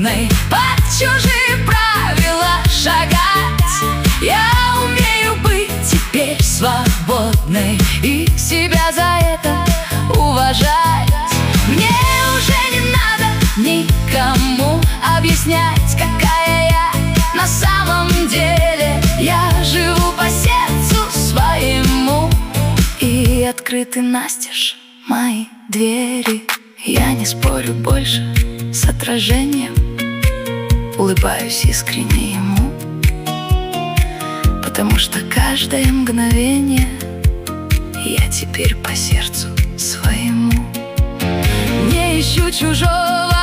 свободной, под чужие правила шагать. Я умею быть теперь свободной и себя за это уважать. Мне уже не надо никому объяснять, какая я на самом деле. Я живу по сердцу своему, и открыты настежь мои двери. Я не спорю больше с отражением, улыбаюсь искренне ему, потому что каждое мгновение я теперь по сердцу своему. Не ищу чужого